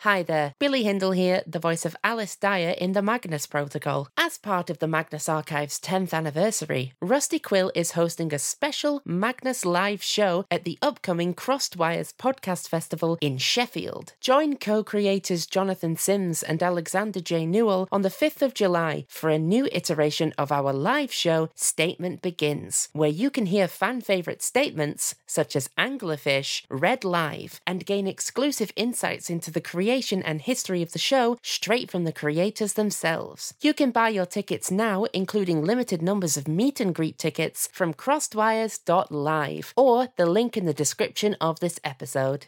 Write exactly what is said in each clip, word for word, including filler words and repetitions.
Hi there, Billy Hindle here, the voice of Alice Dyer in the Magnus Protocol. As part of the Magnus Archive's tenth anniversary, Rusty Quill is hosting a special Magnus live show at the upcoming Crossed Wires Podcast Festival in Sheffield. Join co-creators Jonathan Sims and Alexander J. Newell on the fifth of July for a new iteration of our live show, Statement Begins, where you can hear fan-favourite statements such as Anglerfish read live and gain exclusive insights into the creation and history of the show straight from the creators themselves. You can buy your tickets now, including limited numbers of meet and greet tickets from crossedwires dot live or the link in the description of this episode.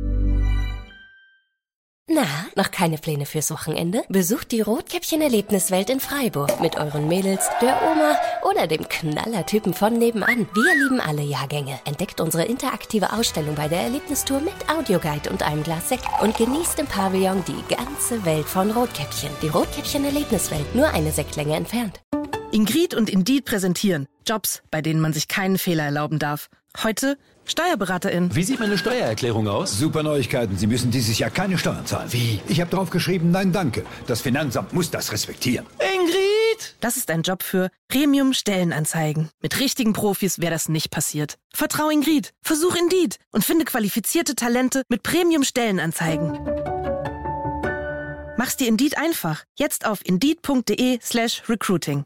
Na, noch keine Pläne fürs Wochenende? Besucht die Rotkäppchen-Erlebniswelt in Freiburg mit euren Mädels, der Oma oder dem Knallertypen von nebenan. Wir lieben alle Jahrgänge. Entdeckt unsere interaktive Ausstellung bei der Erlebnistour mit Audioguide und einem Glas Sekt und genießt im Pavillon die ganze Welt von Rotkäppchen. Die Rotkäppchen-Erlebniswelt, nur eine Sektlänge entfernt. Ingrid und Indeed präsentieren Jobs, bei denen man sich keinen Fehler erlauben darf. Heute Steuerberaterin. Wie sieht meine Steuererklärung aus? Super Neuigkeiten. Sie müssen dieses Jahr keine Steuern zahlen. Wie? Ich habe drauf geschrieben, nein, danke. Das Finanzamt muss das respektieren. Ingrid! Das ist ein Job für Premium-Stellenanzeigen. Mit richtigen Profis wäre das nicht passiert. Vertrau Ingrid. Versuch Indeed und finde qualifizierte Talente mit Premium-Stellenanzeigen. Mach's dir Indeed einfach. Jetzt auf indeed.de slash recruiting.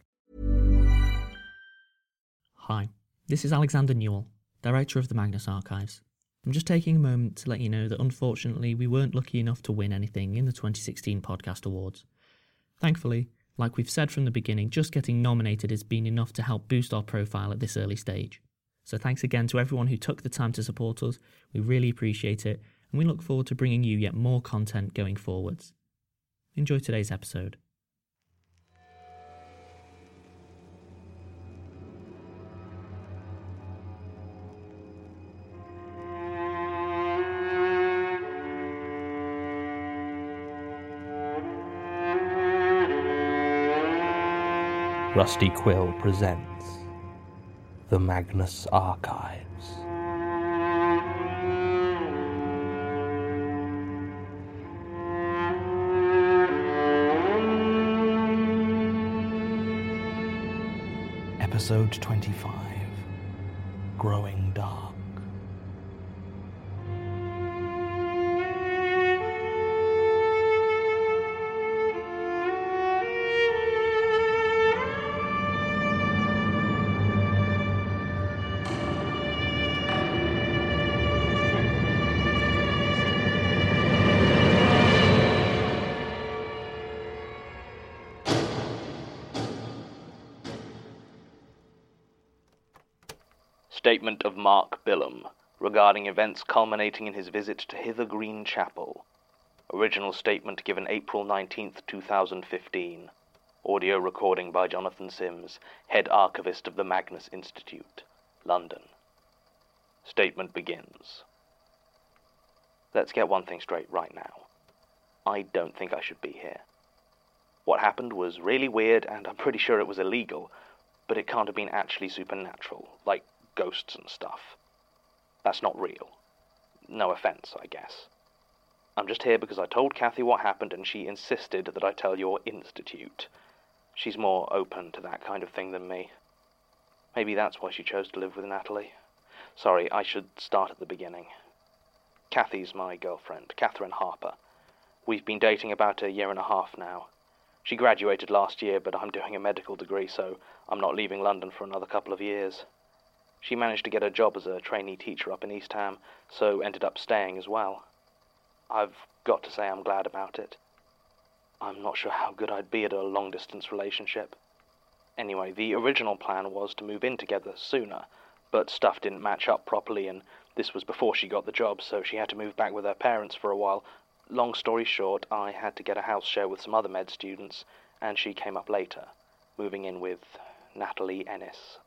Hi, this is Alexander Newell, Director of the Magnus Archives. I'm just taking a moment to let you know that unfortunately we weren't lucky enough to win anything in the twenty sixteen Podcast Awards. Thankfully, like we've said from the beginning, just getting nominated has been enough to help boost our profile at this early stage. So thanks again to everyone who took the time to support us. We really appreciate it, and we look forward to bringing you yet more content going forwards. Enjoy today's episode. Rusty Quill presents The Magnus Archives. Episode twenty-five, Growing Dark. Statement of Mark Billum regarding events culminating in his visit to Hither Green Chapel. Original statement given April nineteenth, two thousand fifteen. Audio recording by Jonathan Sims, Head Archivist of the Magnus Institute, London. Statement begins. Let's get one thing straight right now. I don't think I should be here. What happened was really weird, and I'm pretty sure it was illegal, but it can't have been actually supernatural, like ghosts and stuff. That's not real. No offense, I guess. I'm just here because I told Kathy what happened and she insisted that I tell your institute. She's more open to that kind of thing than me. Maybe that's why she chose to live with Natalie. Sorry, I should start at the beginning. Kathy's my girlfriend, Catherine Harper. We've been dating about a year and a half now. She graduated last year, but I'm doing a medical degree, so I'm not leaving London for another couple of years. She managed to get a job as a trainee teacher up in East Ham, so ended up staying as well. I've got to say I'm glad about it. I'm not sure how good I'd be at a long-distance relationship. Anyway, the original plan was to move in together sooner, but stuff didn't match up properly, and this was before she got the job, so she had to move back with her parents for a while. Long story short, I had to get a house share with some other med students, and she came up later, moving in with Natalie Ennis.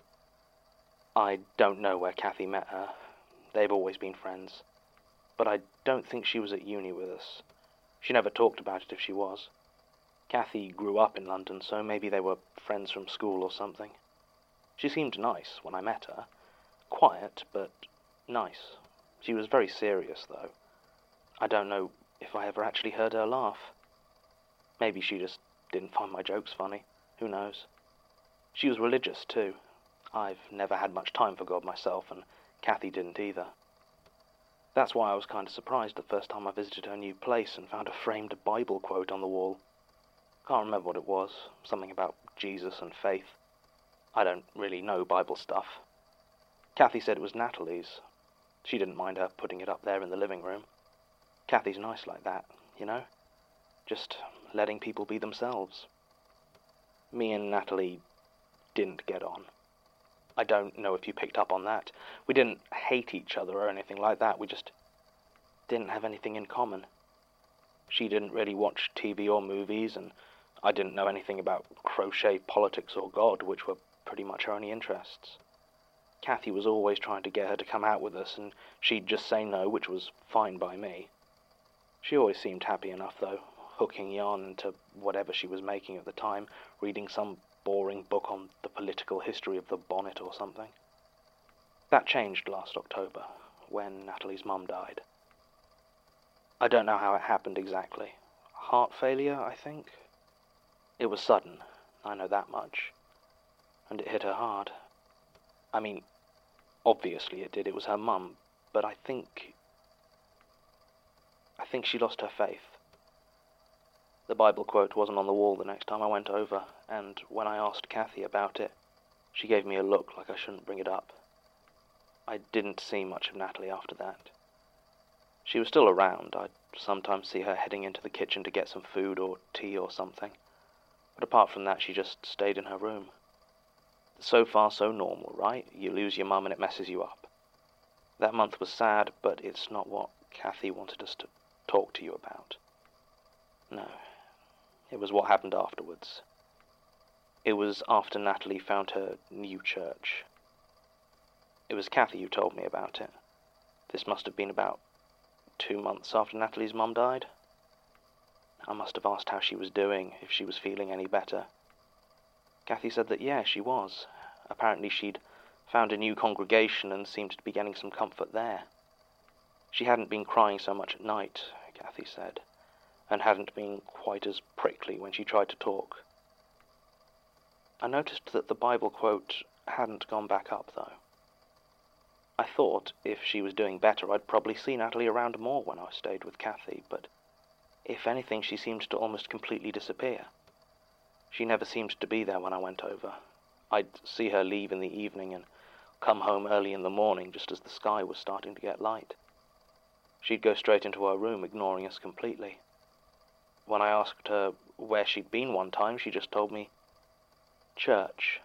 I don't know where Kathy met her. They've always been friends. But I don't think she was at uni with us. She never talked about it if she was. Kathy grew up in London, so maybe they were friends from school or something. She seemed nice when I met her. Quiet, but nice. She was very serious, though. I don't know if I ever actually heard her laugh. Maybe she just didn't find my jokes funny. Who knows? She was religious, too. I've never had much time for God myself, and Kathy didn't either. That's why I was kind of surprised the first time I visited her new place and found a framed Bible quote on the wall. Can't remember what it was. Something about Jesus and faith. I don't really know Bible stuff. Kathy said it was Natalie's. She didn't mind her putting it up there in the living room. Kathy's nice like that, you know? Just letting people be themselves. Me and Natalie didn't get on. I don't know if you picked up on that. We didn't hate each other or anything like that. We just didn't have anything in common. She didn't really watch T V or movies, and I didn't know anything about crochet, politics, or God, which were pretty much her only interests. Kathy was always trying to get her to come out with us, and she'd just say no, which was fine by me. She always seemed happy enough, though, hooking on into whatever she was making at the time, reading some boring book on the political history of the bonnet or something. That changed last October, when Natalie's mum died. I don't know how it happened exactly. Heart failure, I think? It was sudden, I know that much. And it hit her hard. I mean, obviously it did, it was her mum, but I think... I think she lost her faith. The Bible quote wasn't on the wall the next time I went over, and when I asked Kathy about it, she gave me a look like I shouldn't bring it up. I didn't see much of Natalie after that. She was still around. I'd sometimes see her heading into the kitchen to get some food or tea or something. But apart from that, she just stayed in her room. So far, so normal, right? You lose your mum and it messes you up. That month was sad, but it's not what Kathy wanted us to talk to you about. No. It was what happened afterwards. It was after Natalie found her new church. It was Kathy who told me about it. This must have been about two months after Natalie's mum died. I must have asked how she was doing, if she was feeling any better. Kathy said that, yeah, she was. Apparently she'd found a new congregation and seemed to be getting some comfort there. She hadn't been crying so much at night, Kathy said, and hadn't been quite as prickly when she tried to talk. I noticed that the Bible quote hadn't gone back up, though. I thought, if she was doing better, I'd probably see Natalie around more when I stayed with Kathy, but if anything, she seemed to almost completely disappear. She never seemed to be there when I went over. I'd see her leave in the evening and come home early in the morning just as the sky was starting to get light. She'd go straight into her room, ignoring us completely. When I asked her where she'd been one time, she just told me, church.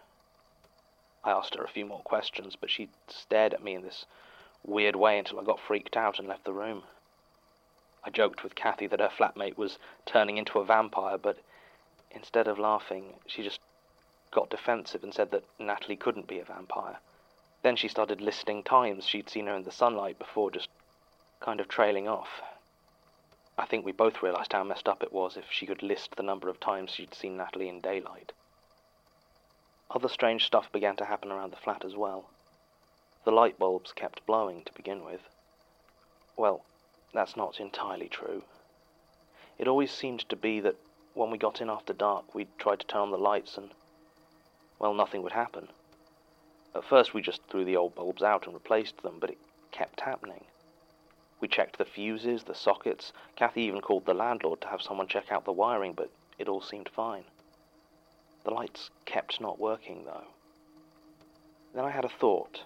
I asked her a few more questions, but she stared at me in this weird way until I got freaked out and left the room. I joked with Kathy that her flatmate was turning into a vampire, but instead of laughing, she just got defensive and said that Natalie couldn't be a vampire. Then she started listing times she'd seen her in the sunlight before, just kind of trailing off. I think we both realized how messed up it was if she could list the number of times she'd seen Natalie in daylight. Other strange stuff began to happen around the flat as well. The light bulbs kept blowing to begin with. Well, that's not entirely true. It always seemed to be that when we got in after dark, we'd try to turn on the lights and, well, nothing would happen. At first we just threw the old bulbs out and replaced them, but it kept happening. We checked the fuses, the sockets. Kathy even called the landlord to have someone check out the wiring, but it all seemed fine. The lights kept not working, though. Then I had a thought.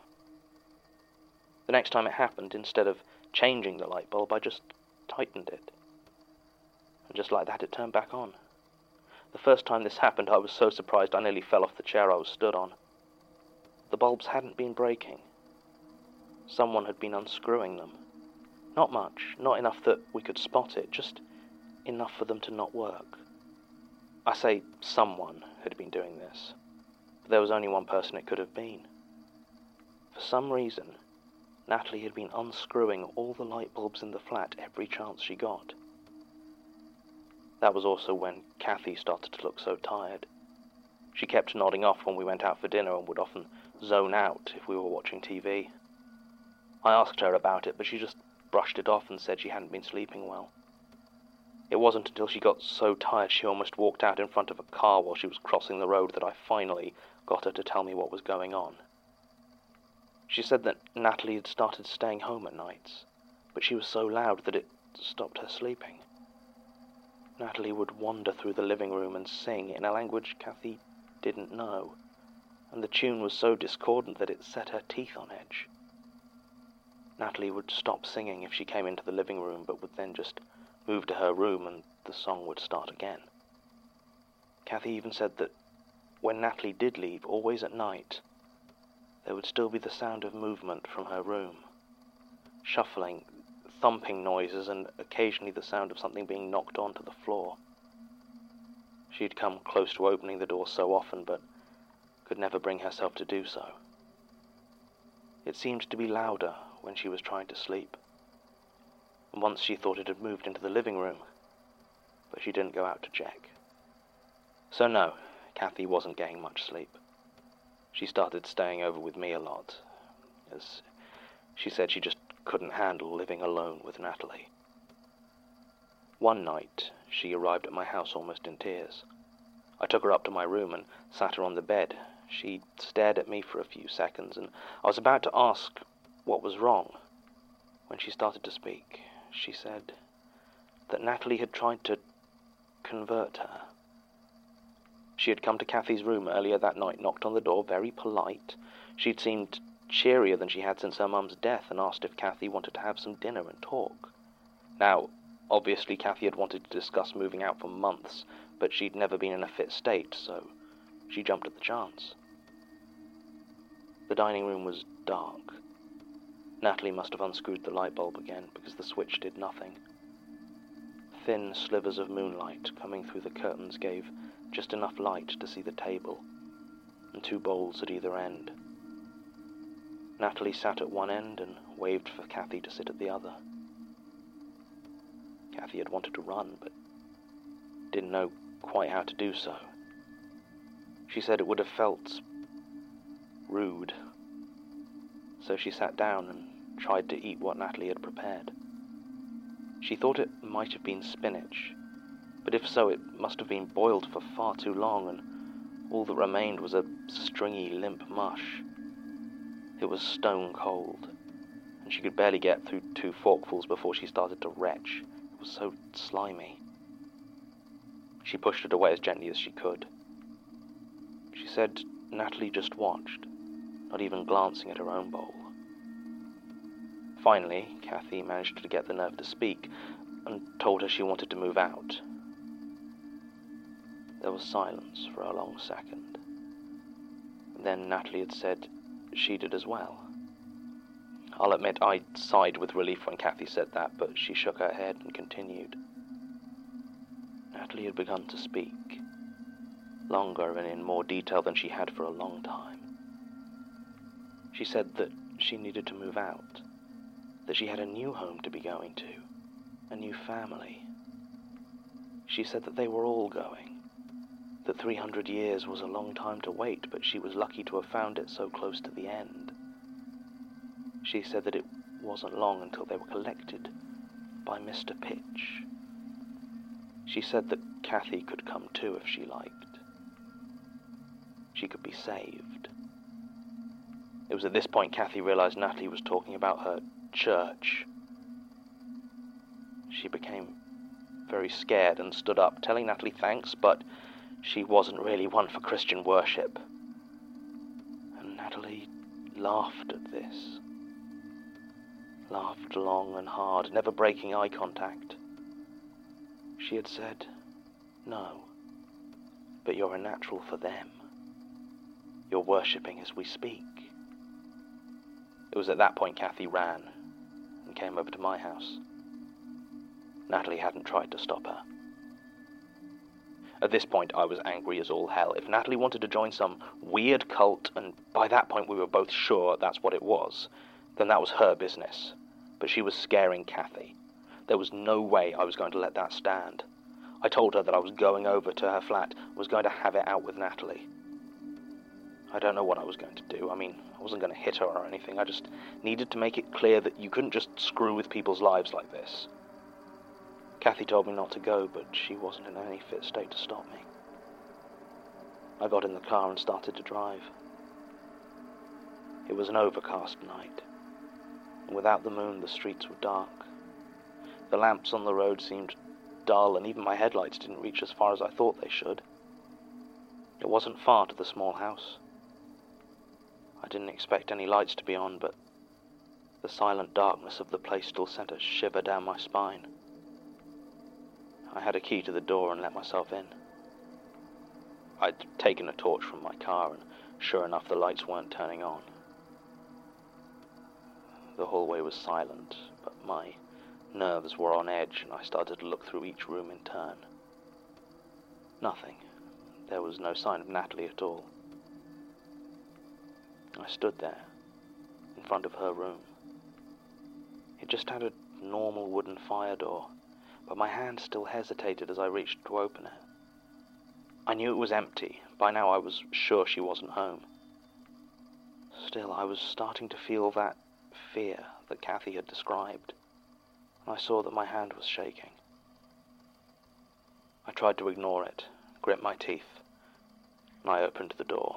The next time it happened, instead of changing the light bulb, I just tightened it. And just like that, it turned back on. The first time this happened, I was so surprised I nearly fell off the chair I was stood on. The bulbs hadn't been breaking. Someone had been unscrewing them. Not much, not enough that we could spot it, just enough for them to not work. I say someone had been doing this, but there was only one person it could have been. For some reason, Natalie had been unscrewing all the light bulbs in the flat every chance she got. That was also when Kathy started to look so tired. She kept nodding off when we went out for dinner and would often zone out if we were watching T V. I asked her about it, but she just brushed it off and said she hadn't been sleeping well. wasn't until she got so tired she almost walked out in front of a car while she was crossing the road that I finally got her to tell me what was going on. She said that Natalie had started staying home at nights, but she was so loud that it stopped her sleeping. Natalie would wander through the living room and sing in a language Kathy didn't know, and the tune was so discordant that it set her teeth on edge. Natalie would stop singing if she came into the living room, but would then just move to her room and the song would start again. Kathy even said that when Natalie did leave, always at night, there would still be the sound of movement from her room, shuffling, thumping noises, and occasionally the sound of something being knocked onto the floor. She'd come close to opening the door so often, but could never bring herself to do so. It seemed to be louder when she was trying to sleep, and once she thought it had moved into the living room, but she didn't go out to check. So no, Kathy wasn't getting much sleep. She started staying over with me a lot, as she said she just couldn't handle living alone with Natalie. One night, she arrived at my house almost in tears. I took her up to my room and sat her on the bed. She stared at me for a few seconds, and I was about to ask what was wrong when she started to speak. She said that Natalie had tried to convert her. She had come to Kathy's room earlier that night, knocked on the door, very polite. She'd seemed cheerier than she had since her mum's death, and asked if Kathy wanted to have some dinner and talk. Now, obviously Kathy had wanted to discuss moving out for months, but she'd never been in a fit state, so she jumped at the chance. The dining room was dark. Natalie must have unscrewed the light bulb again, because the switch did nothing. Thin slivers of moonlight coming through the curtains gave just enough light to see the table, and two bowls at either end. Natalie sat at one end and waved for Kathy to sit at the other. Kathy had wanted to run, but didn't know quite how to do so. She said it would have felt rude, so she sat down and tried to eat what Natalie had prepared. She thought it might have been spinach, but if so, it must have been boiled for far too long, and all that remained was a stringy, limp mush. It was stone cold, and she could barely get through two forkfuls before she started to retch. It was so slimy. She pushed it away as gently as she could. She said Natalie just watched, not even glancing at her own bowl. Finally, Kathy managed to get the nerve to speak, and told her she wanted to move out. There was silence for a long second. Then Natalie had said she did as well. I'll admit I sighed with relief when Kathy said that, but she shook her head and continued. Natalie had begun to speak, longer and in more detail than she had for a long time. She said that she needed to move out, that she had a new home to be going to, a new family. She said that they were all going, that three hundred years was a long time to wait, but she was lucky to have found it so close to the end. She said that it wasn't long until they were collected by Mister Pitch. She said that Kathy could come too if she liked. She could be saved. It was at this point Kathy realized Natalie was talking about her church. She became very scared and stood up, telling Natalie thanks, but she wasn't really one for Christian worship. And Natalie laughed at this. Laughed long and hard, never breaking eye contact. She had said, "No, but you're a natural for them. You're worshipping as we speak." It was at that point Kathy ran and came over to my house. Natalie hadn't tried to stop her. At this point, I was angry as all hell. If Natalie wanted to join some weird cult, and by that point we were both sure that's what it was, then that was her business. But she was scaring Kathy. There was no way I was going to let that stand. I told her that I was going over to her flat, was going to have it out with Natalie. I don't know what I was going to do. I mean, I wasn't going to hit her or anything. I just needed to make it clear that you couldn't just screw with people's lives like this. Kathy told me not to go, but she wasn't in any fit state to stop me. I got in the car and started to drive. It was an overcast night, and without the moon the streets were dark. The lamps on the road seemed dull, and even my headlights didn't reach as far as I thought they should. It wasn't far to the small house. I didn't expect any lights to be on, but the silent darkness of the place still sent a shiver down my spine. I had a key to the door and let myself in. I'd taken a torch from my car, and sure enough, the lights weren't turning on. The hallway was silent, but my nerves were on edge, and I started to look through each room in turn. Nothing. There was no sign of Natalie at all. I stood there, in front of her room. It just had a normal wooden fire door, but my hand still hesitated as I reached to open it. I knew it was empty. By now I was sure she wasn't home. Still, I was starting to feel that fear that Kathy had described, and I saw that my hand was shaking. I tried to ignore it, grit my teeth, and I opened the door.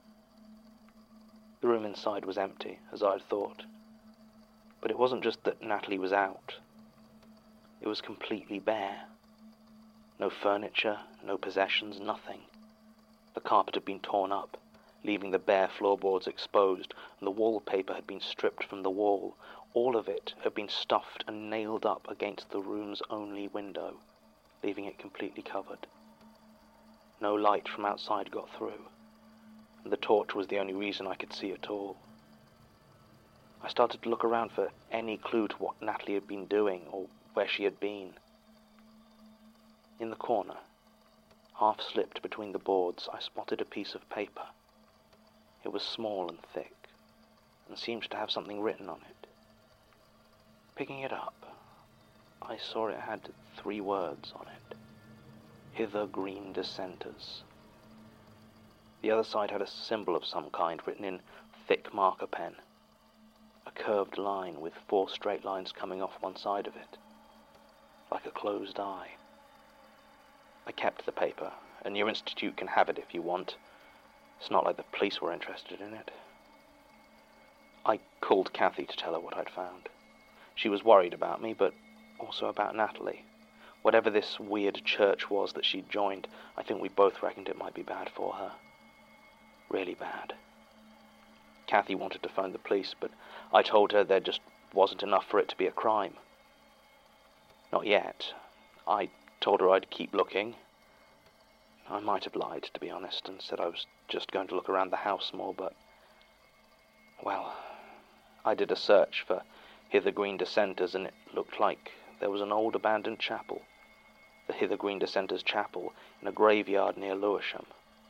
The room inside was empty, as I had thought. But it wasn't just that Natalie was out. It was completely bare. No furniture, no possessions, nothing. The carpet had been torn up, leaving the bare floorboards exposed, and the wallpaper had been stripped from the wall. All of it had been stuffed and nailed up against the room's only window, leaving it completely covered. No light from outside got through, and the torch was the only reason I could see at all. I started to look around for any clue to what Natalie had been doing or where she had been. In the corner, half slipped between the boards, I spotted a piece of paper. It was small and thick, and seemed to have something written on it. Picking it up, I saw it had three words on it. Hither Green Dissenters. The other side had a symbol of some kind written in thick marker pen. A curved line with four straight lines coming off one side of it, like a closed eye. I kept the paper, and your institute can have it if you want. It's not like the police were interested in it. I called Kathy to tell her what I'd found. She was worried about me, but also about Natalie. Whatever this weird church was that she'd joined, I think we both reckoned it might be bad for her. Really bad. Kathy wanted to phone the police, but I told her there just wasn't enough for it to be a crime. Not yet. I told her I'd keep looking. I might have lied, to be honest, and said I was just going to look around the house more, but, well, I did a search for Hither Green Dissenters, and it looked like there was an old abandoned chapel, the Hither Green Dissenters Chapel, in a graveyard near Lewisham.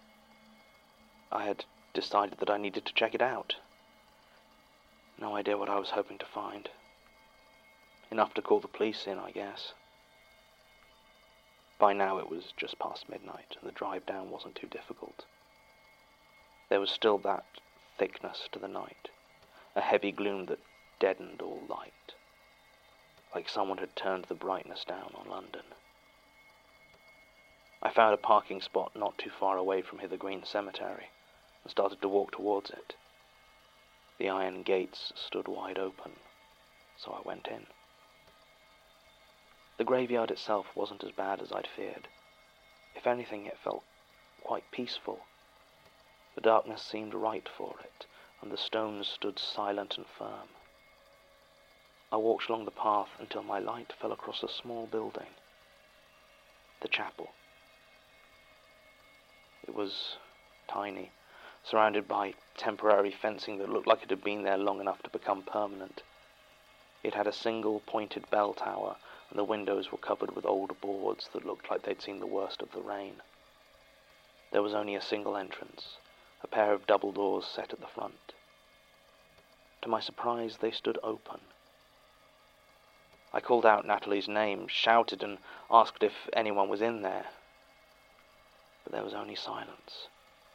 I had decided that I needed to check it out. No idea what I was hoping to find. Enough to call the police in, I guess. By now it was just past midnight, and the drive down wasn't too difficult. There was still that thickness to the night, a heavy gloom that deadened all light, like someone had turned the brightness down on London. I found a parking spot not too far away from Hither Green Cemetery, and started to walk towards it. The iron gates stood wide open, so I went in. The graveyard itself wasn't as bad as I'd feared. If anything, it felt quite peaceful. The darkness seemed right for it, and the stones stood silent and firm. I walked along the path until my light fell across a small building. The chapel. It was tiny, surrounded by temporary fencing that looked like it had been there long enough to become permanent. It had a single pointed bell tower, and the windows were covered with old boards that looked like they'd seen the worst of the rain. There was only a single entrance, a pair of double doors set at the front. To my surprise, they stood open. I called out Natalie's name, shouted, and asked if anyone was in there. But there was only silence.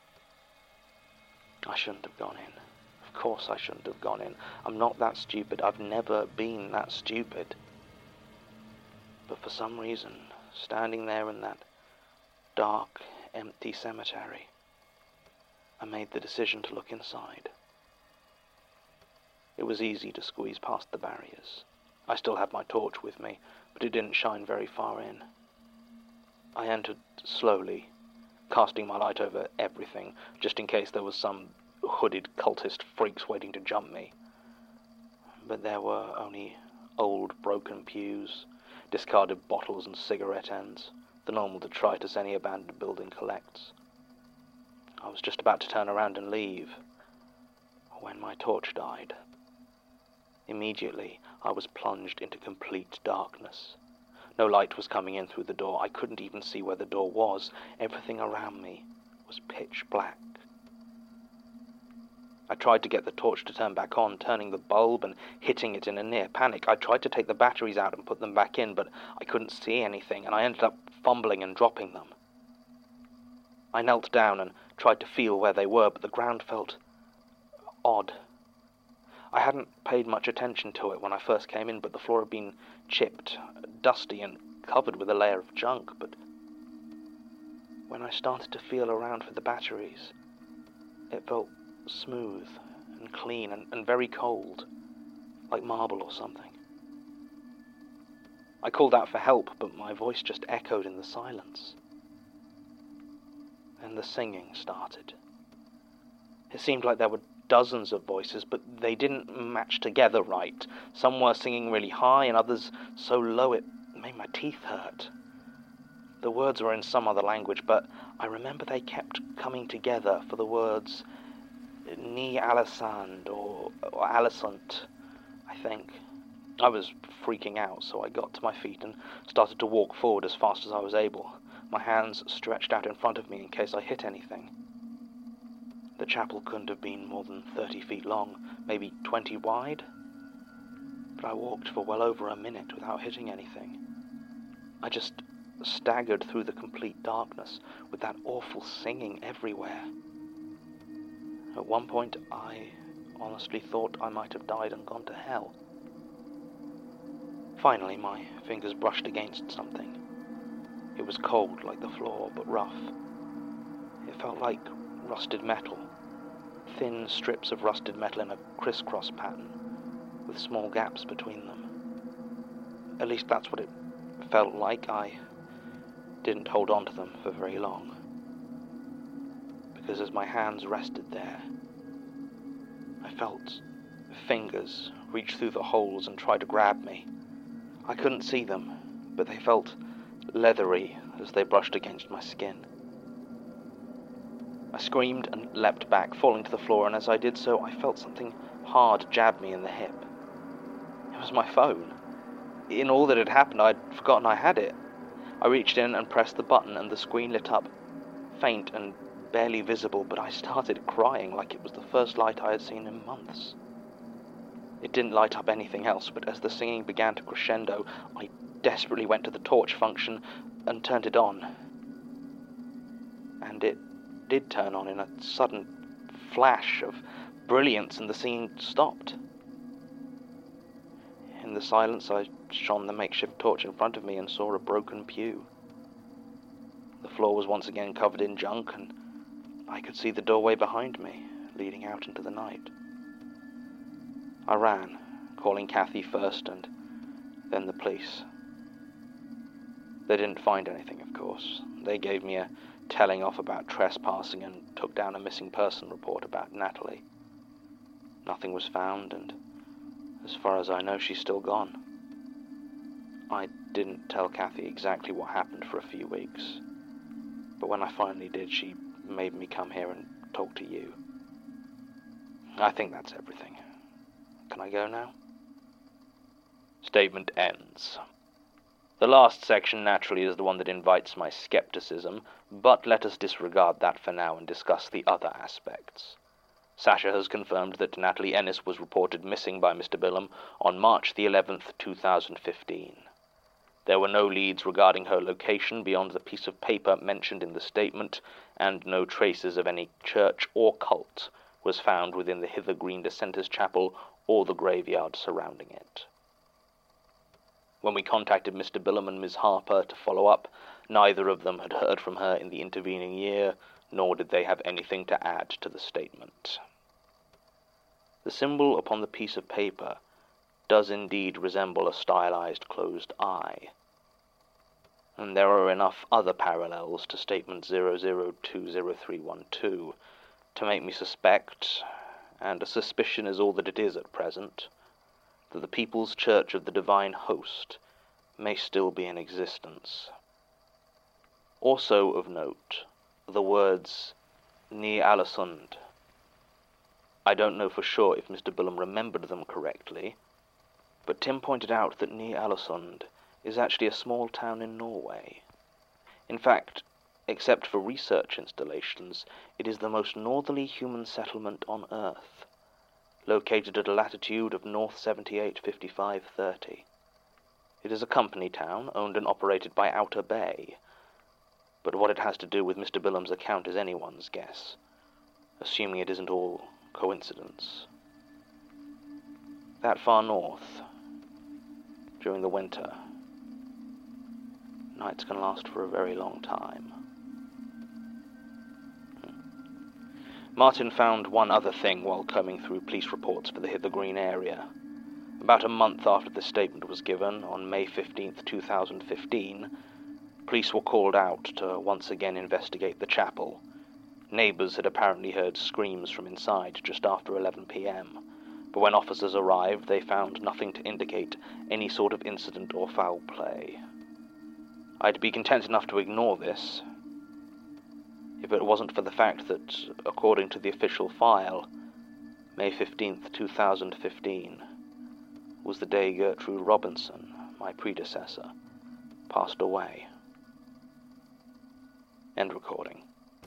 I shouldn't have gone in. Of course I shouldn't have gone in. I'm not that stupid. I've never been that stupid. But for some reason, standing there in that dark, empty cemetery, I made the decision to look inside. It was easy to squeeze past the barriers. I still had my torch with me, but it didn't shine very far in. I entered slowly, casting my light over everything, just in case there was some hooded cultist freaks waiting to jump me. But there were only old broken pews, discarded bottles and cigarette ends, the normal detritus any abandoned building collects. I was just about to turn around and leave when my torch died. Immediately, I was plunged into complete darkness. No light was coming in through the door. I couldn't even see where the door was. Everything around me was pitch black. I tried to get the torch to turn back on, turning the bulb and hitting it in a near panic. I tried to take the batteries out and put them back in, but I couldn't see anything, and I ended up fumbling and dropping them. I knelt down and tried to feel where they were, but the ground felt odd. I hadn't paid much attention to it when I first came in, but the floor had been chipped, dusty, and covered with a layer of junk. But when I started to feel around for the batteries, it felt smooth and clean and, and very cold, like marble or something. I called out for help, but my voice just echoed in the silence. Then the singing started. It seemed like there were dozens of voices, but they didn't match together right. Some were singing really high, and others so low it made my teeth hurt. The words were in some other language, but I remember they kept coming together for the words Ni Alisand or, or Alicent, I think. I was freaking out, so I got to my feet and started to walk forward as fast as I was able, my hands stretched out in front of me in case I hit anything. The chapel couldn't have been more than thirty feet long, maybe twenty wide, but I walked for well over a minute without hitting anything. I just staggered through the complete darkness with that awful singing everywhere. At one point, I honestly thought I might have died and gone to hell. Finally, my fingers brushed against something. It was cold like the floor, but rough. It felt like rusted metal, thin strips of rusted metal in a crisscross pattern, with small gaps between them. At least that's what it felt like. I didn't hold on to them for very long, because as my hands rested there, I felt fingers reach through the holes and try to grab me. I couldn't see them, but they felt leathery as they brushed against my skin. I screamed and leapt back, falling to the floor, and as I did so, I felt something hard jab me in the hip. It was my phone. In all that had happened, I'd forgotten I had it. I reached in and pressed the button, and the screen lit up, faint and barely visible, but I started crying like it was the first light I had seen in months. It didn't light up anything else, but as the singing began to crescendo, I desperately went to the torch function and turned it on. And it did turn on in a sudden flash of brilliance, and the singing stopped. In the silence, I shone the makeshift torch in front of me and saw a broken pew. The floor was once again covered in junk, and I could see the doorway behind me, leading out into the night. I ran, calling Kathy first and then the police. They didn't find anything, of course. They gave me a telling off about trespassing and took down a missing person report about Natalie. Nothing was found, and as far as I know, she's still gone. I didn't tell Kathy exactly what happened for a few weeks, but when I finally did, she made me come here and talk to you. I think that's everything. Can I go now? Statement ends. The last section, naturally, is the one that invites my skepticism, but let us disregard that for now and discuss the other aspects. Sasha has confirmed that Natalie Ennis was reported missing by Mister Billam on March the eleventh, two thousand fifteen. There were no leads regarding her location beyond the piece of paper mentioned in the statement, and no traces of any church or cult was found within the Hither Green Dissenters Chapel or the graveyard surrounding it. When we contacted Mister Billam and Miz Harper to follow up, neither of them had heard from her in the intervening year, nor did they have anything to add to the statement. The symbol upon the piece of paper does indeed resemble a stylized closed eye, and there are enough other parallels to statement zero zero two zero three one two to make me suspect, and a suspicion is all that it is at present, that the People's Church of the Divine Host may still be in existence. Also of note, the words Ni Alesund. I don't know for sure if Mister Billam remembered them correctly, but Tim pointed out that Ni Alesund is actually a small town in Norway. In fact, except for research installations, it is the most northerly human settlement on Earth, located at a latitude of north seventy-eight fifty-five thirty. It is a company town, owned and operated by Outer Bay, but what it has to do with Mister Billam's account is anyone's guess, assuming it isn't all coincidence. That far north, during the winter, nights can last for a very long time. Martin found one other thing while combing through police reports for the Hither Green area. About a month after the statement was given, on May fifteenth, two thousand fifteen, police were called out to once again investigate the chapel. Neighbours had apparently heard screams from inside just after eleven p.m, but when officers arrived, they found nothing to indicate any sort of incident or foul play. I'd be content enough to ignore this, if it wasn't for the fact that, according to the official file, May fifteenth, two thousand fifteen, was the day Gertrude Robinson, my predecessor, passed away. End recording.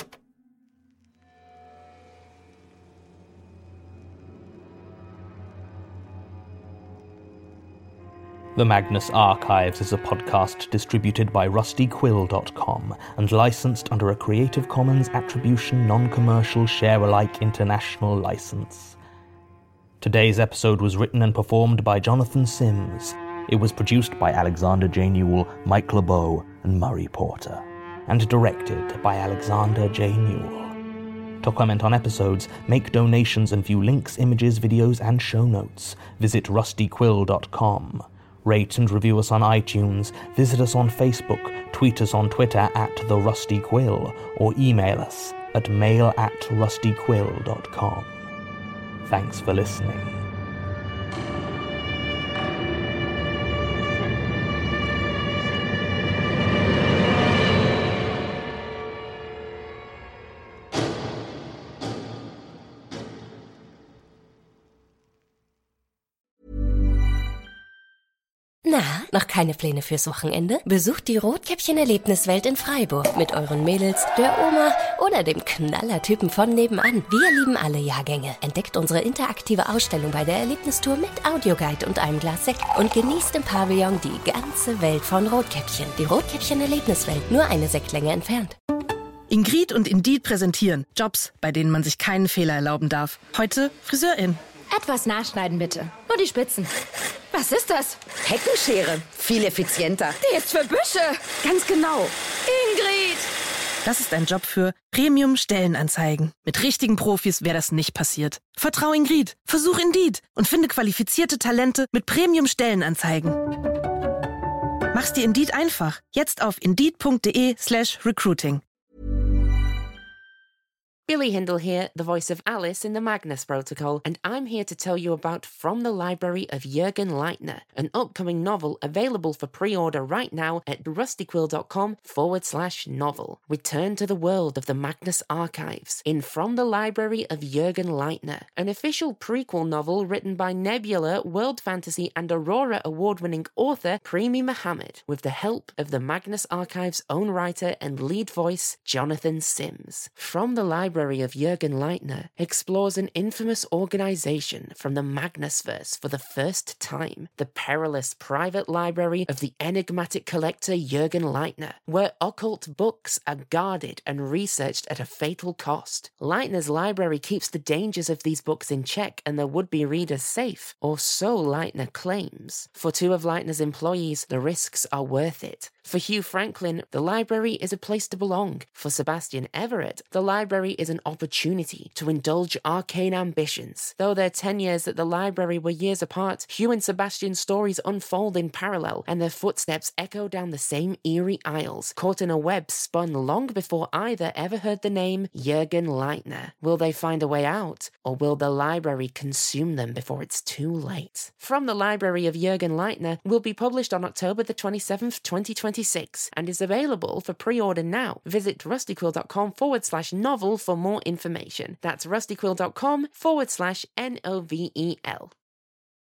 The Magnus Archives is a podcast distributed by rusty quill dot com and licensed under a Creative Commons Attribution Non-Commercial Share-alike International License. Today's episode was written and performed by Jonathan Sims. It was produced by Alexander J. Newell, Mike LeBeau, and Murray Porter, and directed by Alexander J. Newell. To comment on episodes, make donations and view links, images, videos, and show notes, visit rusty quill dot com. Rate and review us on iTunes, visit us on Facebook, tweet us on Twitter at The Rusty Quill, or email us at mail at rusty quill dot com. Thanks for listening. Na, noch keine Pläne fürs Wochenende? Besucht die Rotkäppchen-Erlebniswelt in Freiburg mit euren Mädels, der Oma oder dem Knallertypen von nebenan. Wir lieben alle Jahrgänge. Entdeckt unsere interaktive Ausstellung bei der Erlebnistour mit Audioguide und einem Glas Sekt und genießt im Pavillon die ganze Welt von Rotkäppchen. Die Rotkäppchen-Erlebniswelt, nur eine Sektlänge entfernt. Ingrid und Indeed präsentieren Jobs, bei denen man sich keinen Fehler erlauben darf. Heute Friseurin. Etwas nachschneiden, bitte. Nur die Spitzen. Was ist das? Heckenschere. Viel effizienter. Die ist für Büsche. Ganz genau. Ingrid! Das ist ein Job für Premium-Stellenanzeigen. Mit richtigen Profis wäre das nicht passiert. Vertrau Ingrid. Versuch Indeed und finde qualifizierte Talente mit Premium-Stellenanzeigen. Mach's dir Indeed einfach. Jetzt auf indeed.de slash recruiting. Billy Hindle here, the voice of Alice in the Magnus Protocol, and I'm here to tell you about From the Library of Jürgen Leitner, an upcoming novel available for pre-order right now at rustyquill.com forward slash novel. Return to the world of the Magnus Archives in From the Library of Jürgen Leitner, an official prequel novel written by Nebula, World Fantasy and Aurora award-winning author Premi Mohammed, with the help of the Magnus Archives' own writer and lead voice, Jonathan Sims. From the Library Library of Jürgen Leitner explores an infamous organization from the Magnusverse for the first time, the perilous private library of the enigmatic collector Jürgen Leitner, where occult books are guarded and researched at a fatal cost. Leitner's library keeps the dangers of these books in check and their would-be readers safe, or so Leitner claims. For two of Leitner's employees, the risks are worth it. For Hugh Franklin, the library is a place to belong. For Sebastian Everett, the library is an opportunity to indulge arcane ambitions. Though their ten years at the library were years apart, Hugh and Sebastian's stories unfold in parallel, and their footsteps echo down the same eerie aisles, caught in a web spun long before either ever heard the name Jürgen Leitner. Will they find a way out, or will the library consume them before it's too late? From the Library of Jürgen Leitner will be published on October the twenty-seventh, twenty twenty-six, and is available for pre-order now. Visit rustyquill.com forward slash novel for more information. That's rustyquill.com forward slash N O V E L.